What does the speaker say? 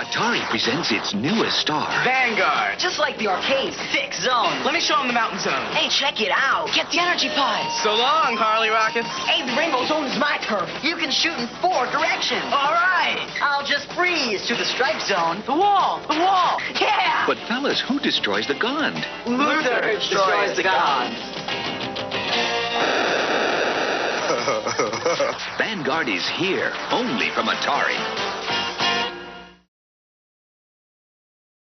Atari presents its newest star. Vanguard. Just like the arcade's 6 zone. Let me show him the mountain zone. Hey, check it out. Get the energy pods. So long, Harley Rockets. Hey, the rainbow zone is my turf. You can shoot in 4 directions. All right. I'll just freeze to the stripe zone. The wall. The wall. Yeah. But fellas, who destroys the Gond? Luther destroys the Gond. Vanguard is here, only from Atari.